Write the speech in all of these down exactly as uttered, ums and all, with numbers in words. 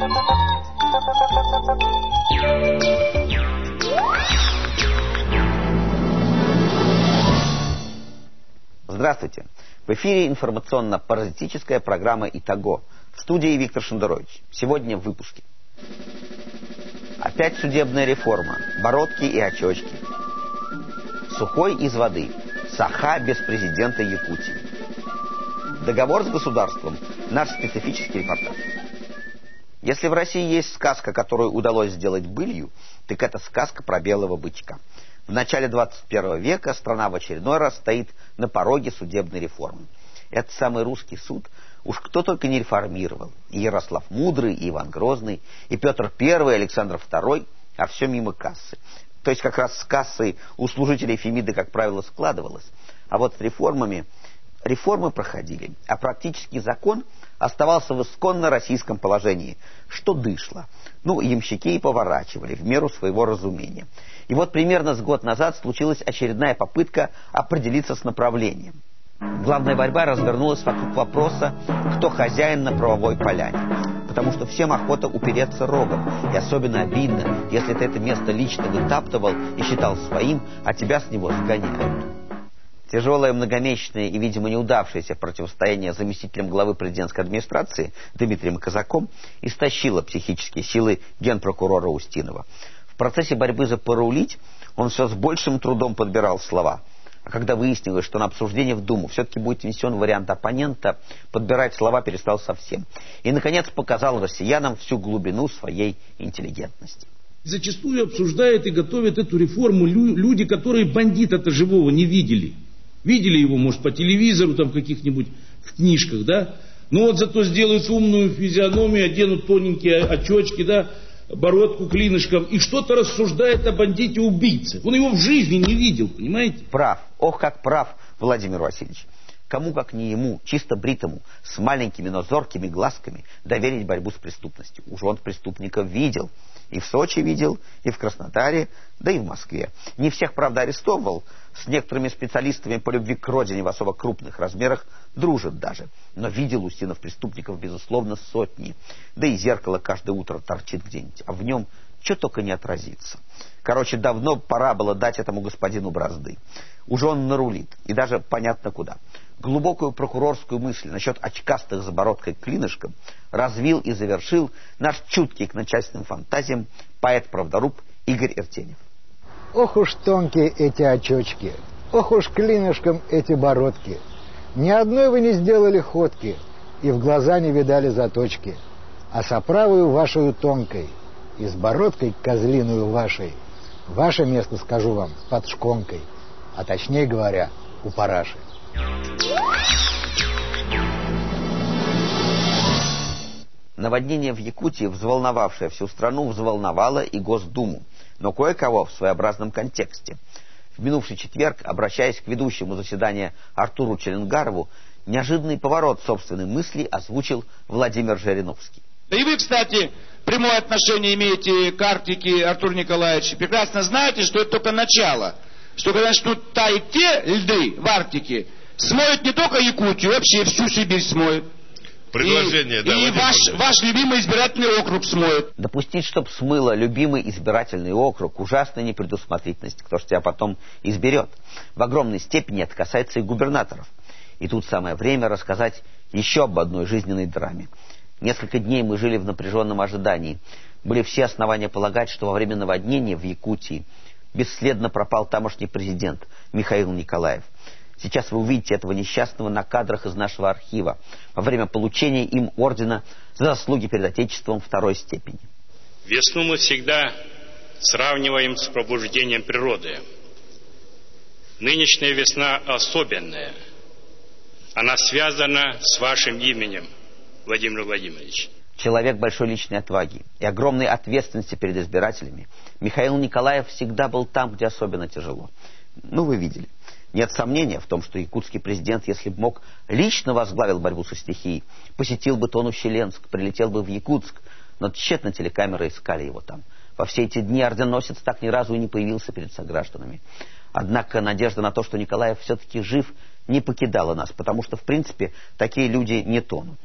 Здравствуйте. В эфире информационно-паразитическая программа «Итого». В студии Виктор Шендерович. Сегодня в выпуске. Опять судебная реформа. Бородки и очечки. Сухой из воды. Саха без президента Якутии. Договор с государством. Наш специфический репортаж. Если в России есть сказка, которую удалось сделать былью, так это сказка про белого бычка. В начале двадцать первого века страна в очередной раз стоит на пороге судебной реформы. Этот самый русский суд уж кто только не реформировал. И Ярослав Мудрый, и Иван Грозный, и Петр Первый, и Александр Второй, а все мимо кассы. То есть как раз с кассой у служителей Фемиды, как правило, складывалось. А вот с реформами реформы проходили, а практический закон оставался в исконно российском положении, что дышло. Ну, ямщики и поворачивали в меру своего разумения. И вот примерно с год назад случилась очередная попытка определиться с направлением. Главная борьба развернулась вокруг вопроса, кто хозяин на правовой поляне. Потому что всем охота упереться рогом. И особенно обидно, если ты это место лично вытаптывал и считал своим, а тебя с него сгоняют. Тяжелое, многомесячное и, видимо, неудавшееся противостояние с заместителем главы президентской администрации Дмитрием Казаком истощило психические силы генпрокурора Устинова. В процессе борьбы за порулить он все с большим трудом подбирал слова. А когда выяснилось, что на обсуждение в Думу все-таки будет внесен вариант оппонента, подбирать слова перестал совсем. И, наконец, показал россиянам всю глубину своей интеллигентности. Зачастую обсуждают и готовят эту реформу люди, которые бандита-то живого не видели. Видели его, может, по телевизору, там, в каких-нибудь в книжках, да? Но вот зато сделают умную физиономию, оденут тоненькие очечки, да, бородку клинышком, и что-то рассуждает о бандите-убийце. Он его в жизни не видел, понимаете? Прав. Ох, как прав Владимир Васильевич. Кому, как не ему, чисто бритому, с маленькими, но зоркими глазками, доверить борьбу с преступностью? Уж он преступников видел. И в Сочи видел, и в Краснодаре, да и в Москве. Не всех, правда, арестовывал. С некоторыми специалистами по любви к родине в особо крупных размерах дружит даже. Но видел Устинов преступников, безусловно, сотни. Да и зеркало каждое утро торчит где-нибудь. А в нем что только не отразится. Короче, давно пора было дать этому господину бразды. Уже он нарулит. И даже понятно куда. Глубокую прокурорскую мысль насчет очкастых за бородкой клинышком развил и завершил наш чуткий к начальственным фантазиям поэт-правдоруб Игорь Иртенев. Ох уж тонкие эти очечки, ох уж клинышком эти бородки. Ни одной вы не сделали ходки, и в глаза не видали заточки. А с оправою вашей тонкой, и с бородкой козлиную вашей, ваше место, скажу вам, под шконкой, а точнее говоря, у параши. Наводнение в Якутии, взволновавшее всю страну, взволновало и Госдуму, но кое-кого в своеобразном контексте. В минувший четверг, обращаясь к ведущему заседания Артуру Челенгарову, неожиданный поворот собственной мысли озвучил Владимир Жириновский. Да и вы, кстати, прямое отношение имеете к Арктике, Артур Николаевич. Прекрасно знаете, что это только начало. Что когда начнут таять те льды в Арктике, смоют не только Якутию, вообще всю Сибирь смоет. Предложение, и, да, и ваш, ваш любимый избирательный округ смоет. Допустить, чтоб смыло любимый избирательный округ, ужасная непредусмотрительность. Кто ж тебя потом изберет? В огромной степени это касается и губернаторов. И тут самое время рассказать еще об одной жизненной драме. Несколько дней мы жили в напряженном ожидании. Были все основания полагать, что во время наводнения в Якутии бесследно пропал тамошний президент Михаил Николаев. Сейчас вы увидите этого несчастного на кадрах из нашего архива во время получения им ордена за заслуги перед Отечеством второй степени. Весну мы всегда сравниваем с пробуждением природы. Нынешняя весна особенная. Она связана с вашим именем, Владимир Владимирович. Человек большой личной отваги и огромной ответственности перед избирателями, Михаил Николаев всегда был там, где особенно тяжело. Ну, вы видели. Нет сомнения в том, что якутский президент, если бы мог, лично возглавил борьбу со стихией, посетил бы Тону-Щеленск, прилетел бы в Якутск, но тщетно телекамеры искали его там. Во все эти дни орденоносец так ни разу и не появился перед согражданами. Однако надежда на то, что Николаев все-таки жив, не покидала нас, потому что, в принципе, такие люди не тонут.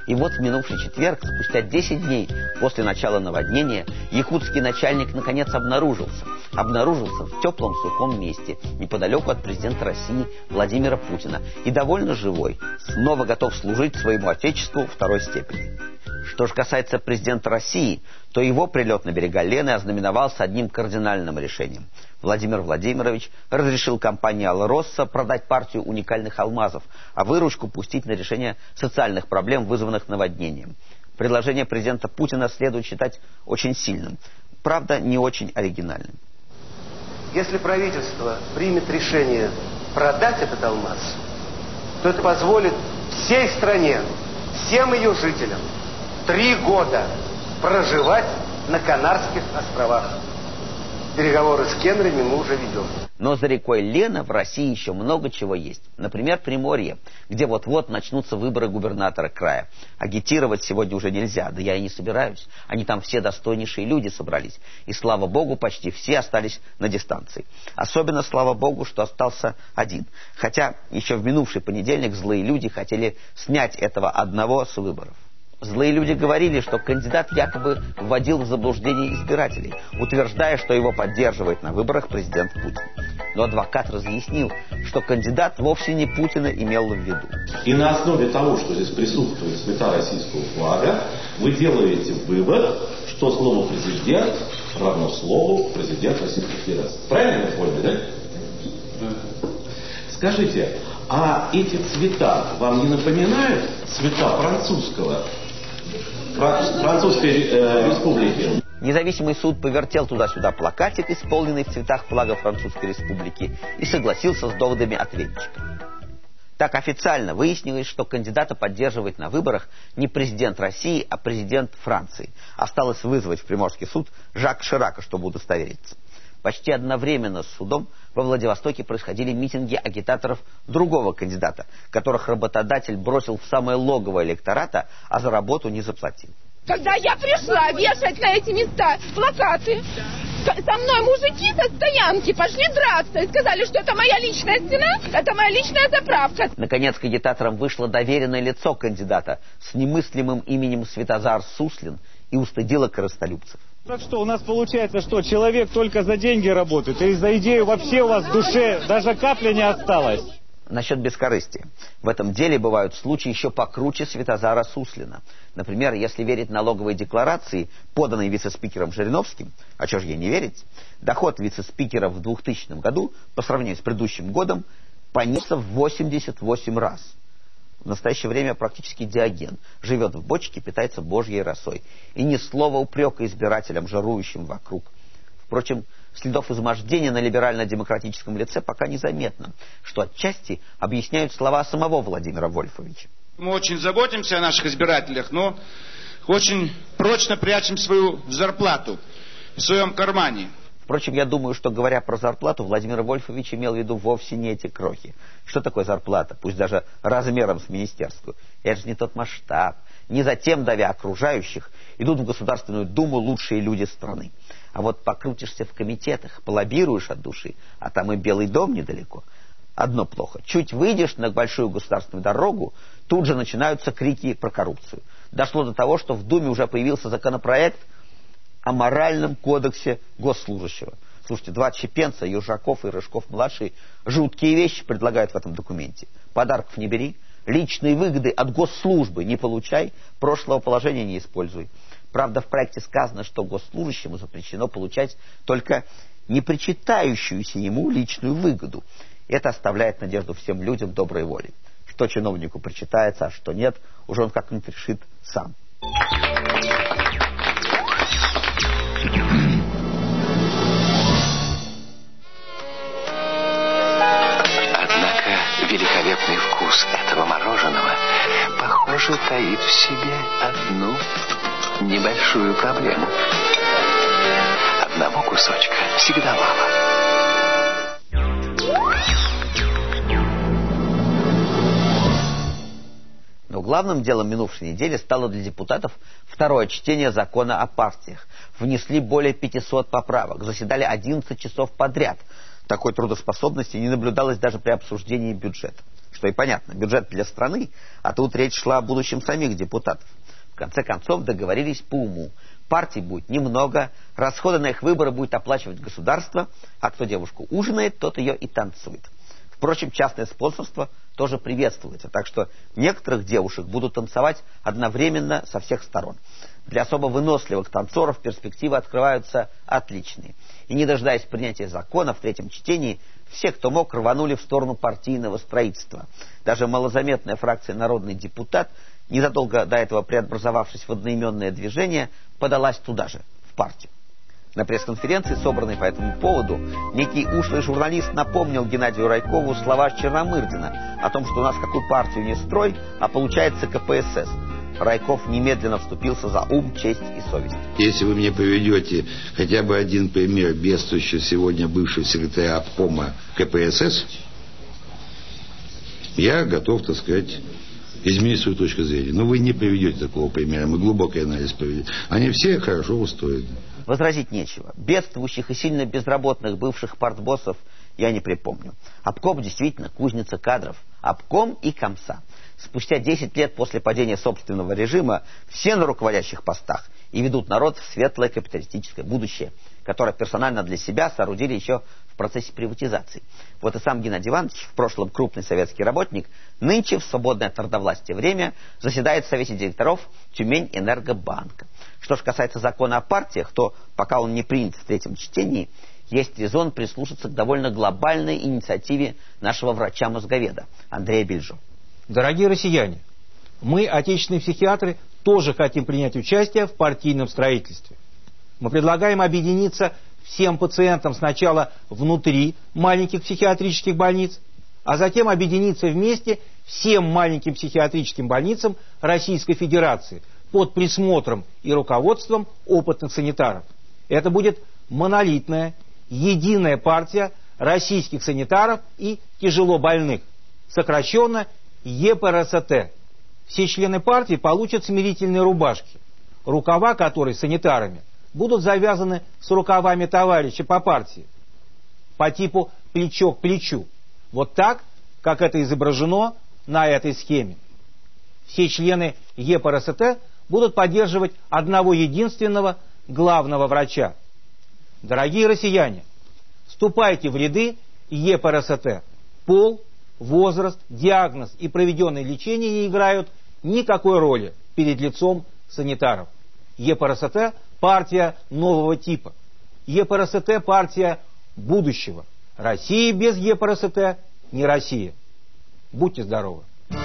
И вот в минувший четверг, спустя десять дней после начала наводнения, якутский начальник наконец обнаружился. Обнаружился в теплом сухом месте, неподалеку от президента России Владимира Путина. И довольно живой, снова готов служить своему отечеству второй степени. Что же касается президента России, то его прилет на берега Лены ознаменовался одним кардинальным решением. Владимир Владимирович разрешил компании «Алроса» продать партию уникальных алмазов, а выручку пустить на решение социальных проблем, вызванных наводнением. Предложение президента Путина следует считать очень сильным, правда, не очень оригинальным. Если правительство примет решение продать этот алмаз, то это позволит всей стране, всем ее жителям три года проживать на Канарских островах. Переговоры с Кеннерами мы уже ведем. Но за рекой Лена в России еще много чего есть. Например, Приморье, где вот-вот начнутся выборы губернатора края. Агитировать сегодня уже нельзя, да я и не собираюсь. Они там все достойнейшие люди собрались. И, слава богу, почти все остались на дистанции. Особенно, слава богу, что остался один. Хотя еще в минувший понедельник злые люди хотели снять этого одного с выборов. Злые люди говорили, что кандидат якобы вводил в заблуждение избирателей, утверждая, что его поддерживает на выборах президент Путин. Но адвокат разъяснил, что кандидат вовсе не Путина имел в виду. И на основе того, что здесь присутствует цвета российского флага, вы делаете вывод, что слово «президент» равно слову «президент Российской Федерации». Правильно я понял, да? Да. Скажите, а эти цвета вам не напоминают цвета французского? Французской э, республики. Независимый суд повертел туда-сюда плакатик, исполненный в цветах флага Французской республики, и согласился с доводами ответчика. Так официально выяснилось, что кандидата поддерживает на выборах не президент России, а президент Франции. Осталось вызвать в Приморский суд Жака Ширака, чтобы удостовериться. Почти одновременно с судом во Владивостоке происходили митинги агитаторов другого кандидата, которых работодатель бросил в самое логово электората, а за работу не заплатил. Когда я пришла вешать на эти места плакаты, со мной мужики со стоянки пошли драться и сказали, что это моя личная стена, это моя личная заправка. Наконец, к агитаторам вышло доверенное лицо кандидата с немыслимым именем Светозар Суслин и устыдило корыстолюбцев. Так что у нас получается, что человек только за деньги работает, и за идею вообще у вас в душе даже капли не осталось. Насчет бескорыстия. В этом деле бывают случаи еще покруче Светозара Суслина. Например, если верить налоговой декларации, поданной вице-спикером Жириновским, а что же ей не верить, доход вице-спикера в двухтысячном году по сравнению с предыдущим годом понесся в восемьдесят восемь раз. В настоящее время практически Диоген. Живет в бочке, питается божьей росой. И ни слова упрека избирателям, жарующим вокруг. Впрочем, следов измождения на либерально-демократическом лице пока незаметно, что отчасти объясняют слова самого Владимира Вольфовича. Мы очень заботимся о наших избирателях, но очень прочно прячем свою зарплату в своем кармане. Впрочем, я думаю, что, говоря про зарплату, Владимир Вольфович имел в виду вовсе не эти крохи. Что такое зарплата, пусть даже размером с министерскую? Это же не тот масштаб. Не затем, давя окружающих, идут в Государственную Думу лучшие люди страны. А вот покрутишься в комитетах, полоббируешь от души, а там и Белый дом недалеко. Одно плохо. Чуть выйдешь на большую государственную дорогу, тут же начинаются крики про коррупцию. Дошло до того, что в Думе уже появился законопроект о моральном кодексе госслужащего. Слушайте, два чепенца, Южаков и Рыжков-младший, жуткие вещи предлагают в этом документе. Подарков не бери, личные выгоды от госслужбы не получай, прошлого положения не используй. Правда, в проекте сказано, что госслужащему запрещено получать только непричитающуюся ему личную выгоду. Это оставляет надежду всем людям доброй воли. Что чиновнику причитается, а что нет, уже он как-нибудь решит сам. Однако великолепный вкус этого мороженого, похоже, таит в себе одну небольшую проблему. Одного кусочка всегда мало. Но главным делом минувшей недели стало для депутатов второе чтение закона о партиях. Внесли более пятисот поправок, заседали одиннадцать часов подряд. Такой трудоспособности не наблюдалось даже при обсуждении бюджета. Что и понятно, бюджет для страны, а тут речь шла о будущем самих депутатов. В конце концов договорились по уму. Партий будет немного, расходы на их выборы будет оплачивать государство, а кто девушку ужинает, тот ее и танцует. Впрочем, частное спонсорство тоже приветствуется, так что некоторых девушек будут танцевать одновременно со всех сторон. Для особо выносливых танцоров перспективы открываются отличные. И не дожидаясь принятия закона в третьем чтении, все, кто мог, рванули в сторону партийного строительства. Даже малозаметная фракция «Народный депутат», незадолго до этого преобразовавшись в одноименное движение, подалась туда же, в партию. На пресс-конференции, собранной по этому поводу, некий ушлый журналист напомнил Геннадию Райкову слова Черномырдина о том, что у нас какую партию не строй, а получается ка пэ эс эс. Райков немедленно вступился за ум, честь и совесть. Если вы мне приведете хотя бы один пример бедствующего сегодня бывшего секретаря обкома ка пэ эс эс, я готов, так сказать, изменить свою точку зрения. Но вы не приведете такого примера, мы глубокий анализ проведем. Они все хорошо устроены. Возразить нечего. Бедствующих и сильно безработных бывших партбоссов я не припомню. Обком действительно кузница кадров. Обком и комса. Спустя десять лет после падения собственного режима все на руководящих постах и ведут народ в светлое капиталистическое будущее, которое персонально для себя соорудили еще в процессе приватизации. Вот и сам Геннадий Иванович, в прошлом крупный советский работник, нынче в свободное от народовластия время заседает в Совете директоров Тюмень-Энергобанка. Что же касается закона о партиях, то пока он не принят в третьем чтении, есть резон прислушаться к довольно глобальной инициативе нашего врача-мозговеда Андрея Бельжо. Дорогие россияне, мы, отечественные психиатры, тоже хотим принять участие в партийном строительстве. Мы предлагаем объединиться всем пациентам сначала внутри маленьких психиатрических больниц, а затем объединиться вместе всем маленьким психиатрическим больницам Российской Федерации под присмотром и руководством опытных санитаров. Это будет монолитная, единая партия российских санитаров и тяжело больных, сокращенно е пэ эр эс тэ. Все члены партии получат смирительные рубашки, рукава которой санитарами будут завязаны с рукавами товарища по партии, по типу плечо к плечу. Вот так, как это изображено на этой схеме. Все члены е пэ эр эс тэ будут поддерживать одного единственного главного врача. Дорогие россияне, вступайте в ряды е пэ эр эс тэ. Пол, возраст, диагноз и проведенное лечение не играют никакой роли перед лицом санитаров. е пэ эр эс тэ – партия нового типа. е пэ эр эс тэ – партия будущего. Россия без е пэ эр эс тэ – не Россия. Будьте здоровы.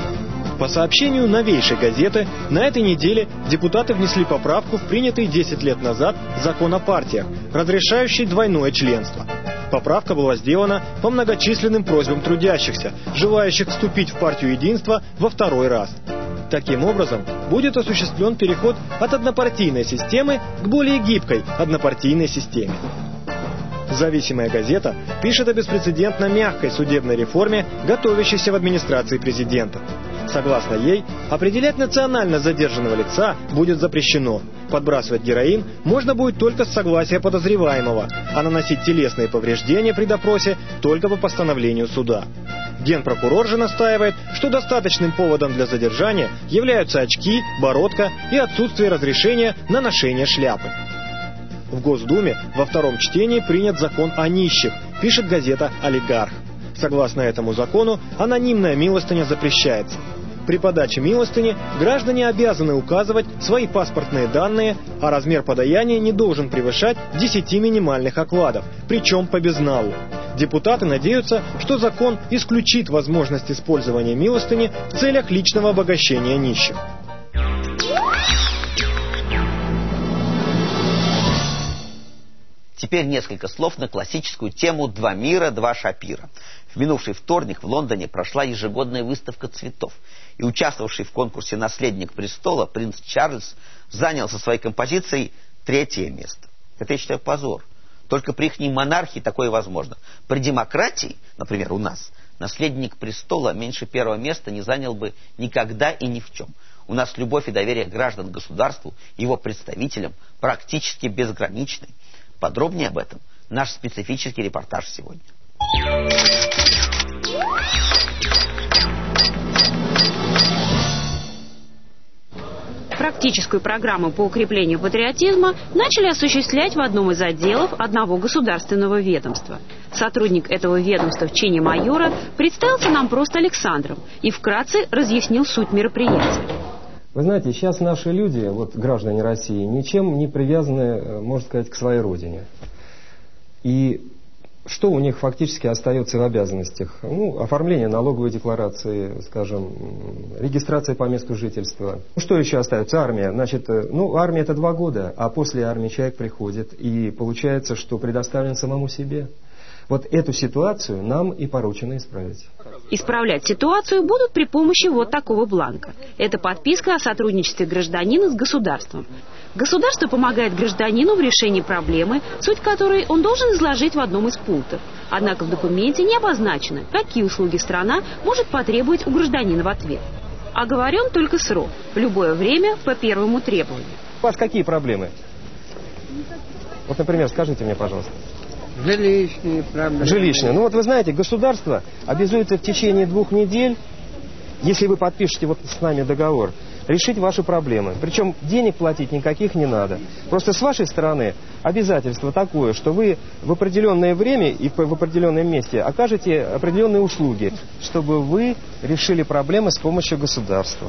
По сообщению новейшей газеты, на этой неделе депутаты внесли поправку в принятый десять лет назад закон о партиях, разрешающий двойное членство. Поправка была сделана по многочисленным просьбам трудящихся, желающих вступить в партию единства во второй раз. Таким образом, будет осуществлен переход от однопартийной системы к более гибкой однопартийной системе. Зависимая газета пишет о беспрецедентно мягкой судебной реформе, готовящейся в администрации президента. Согласно ей, определять национально задержанного лица будет запрещено. Подбрасывать героин можно будет только с согласия подозреваемого, а наносить телесные повреждения при допросе только по постановлению суда. Генпрокурор же настаивает, что достаточным поводом для задержания являются очки, бородка и отсутствие разрешения на ношение шляпы. В Госдуме во втором чтении принят закон о нищих, пишет газета «Олигарх». Согласно этому закону, анонимная милостыня запрещается. При подаче милостыни граждане обязаны указывать свои паспортные данные, а размер подаяния не должен превышать десяти минимальных окладов, причем по безналу. Депутаты надеются, что закон исключит возможность использования милостыни в целях личного обогащения нищих. Теперь несколько слов на классическую тему «Два мира, два Шапира». В минувший вторник в Лондоне прошла ежегодная выставка цветов, и участвовавший в конкурсе «Наследник престола» принц Чарльз занял со своей композицией третье место. Это, я считаю, позор. Только при ихней монархии такое возможно. При демократии, например, у нас, наследник престола меньше первого места не занял бы никогда и ни в чем. У нас любовь и доверие граждан к государству, его представителям практически безграничны. Подробнее об этом наш специфический репортаж сегодня. практическую программу по укреплению патриотизма начали осуществлять в одном из отделов одного государственного ведомства. Сотрудник этого ведомства в чине майора представился нам просто Александром и вкратце разъяснил суть мероприятия. Вы знаете, сейчас наши люди, вот граждане России, ничем не привязаны, можно сказать, к своей родине. И что у них фактически остается в обязанностях? Ну, оформление налоговой декларации, скажем, регистрация по месту жительства. Ну, что еще остается? Армия. Значит, ну, армия это два года, а после армии человек приходит, и получается, что предоставлен самому себе. Вот эту ситуацию нам и поручено исправить. Исправлять ситуацию будут при помощи вот такого бланка. Это подписка о сотрудничестве гражданина с государством. Государство помогает гражданину в решении проблемы, суть которой он должен изложить в одном из пунктов. Однако в документе не обозначено, какие услуги страна может потребовать у гражданина в ответ. Оговорен только срок, в любое время по первому требованию. У вас какие проблемы? Вот, например, скажите мне, пожалуйста. Жилищные проблемы. Жилищные. Ну вот вы знаете, государство обязуется в течение двух недель, если вы подпишете вот с нами договор, решить ваши проблемы. Причем денег платить никаких не надо. Просто с вашей стороны обязательство такое, что вы в определенное время и в определенном месте окажете определенные услуги, чтобы вы решили проблемы с помощью государства.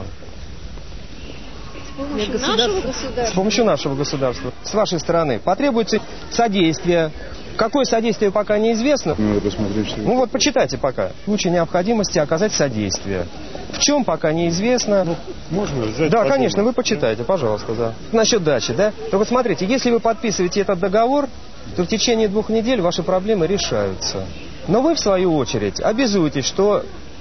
С помощью нашего государства? С помощью нашего государства. С вашей стороны потребуется содействие. Какое содействие пока неизвестно. Надо посмотреть, что... Ну вот почитайте пока. В случае необходимости оказать содействие. В чем пока неизвестно. Ну, можно взять. Да, конечно, вы почитайте, пожалуйста, да. Насчет дачи, да? То вот смотрите, если вы подписываете этот договор, то в течение двух недель ваши проблемы решаются. Но вы, в свою очередь, обязуетесь, что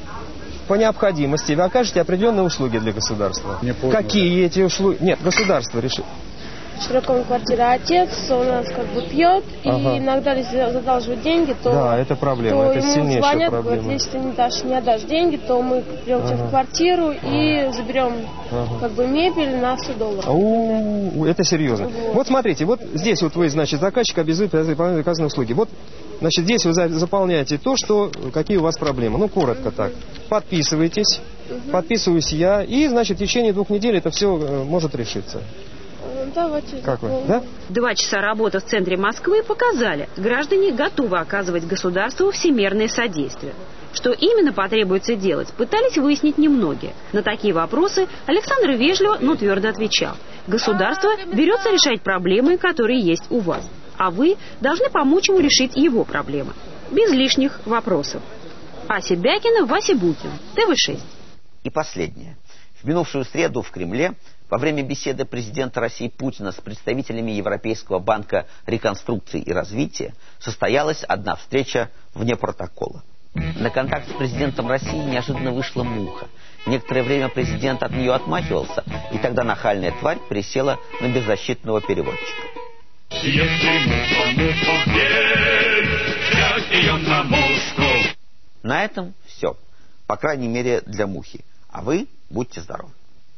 по необходимости вы окажете определенные услуги для государства. Какие эти услуги? Нет, государство решит. Широком квартира отец, он нас как бы пьет, ага. и иногда, если задалживают деньги, то, да, это проблема, то это ему сильнейшая звонят, проблема. говорят, если ты не дашь, не отдашь деньги, то мы придем ага. в квартиру и заберем ага. как бы мебель на сто долларов. У-у-у, это серьезно. Вот. вот смотрите, вот здесь вот вы, значит, заказчик обязует выполнять заказанные услуги. Вот, значит, здесь вы заполняете то, что, какие у вас проблемы. Ну, коротко так. Подписывайтесь, угу. подписываюсь я, и, значит, в течение двух недель это все может решиться. Давайте. Как вы? Да? Два часа работы в центре Москвы показали, граждане готовы оказывать государству всемирное содействие. Что именно потребуется делать, пытались выяснить немногие. На такие вопросы Александр вежливо, но твердо отвечал. Государство берется решать проблемы, которые есть у вас. А вы должны помочь ему решить его проблемы. Без лишних вопросов. Ася Бякина, Вася Букин, Тэ Вэ шесть. И последнее. В минувшую среду в Кремле во время беседы президента России Путина с представителями Европейского банка реконструкции и развития состоялась одна встреча вне протокола. На контакт с президентом России неожиданно вышла муха. Некоторое время президент от нее отмахивался, и тогда нахальная тварь пересела на беззащитного переводчика. На этом все. По крайней мере, для мухи. А вы будьте здоровы.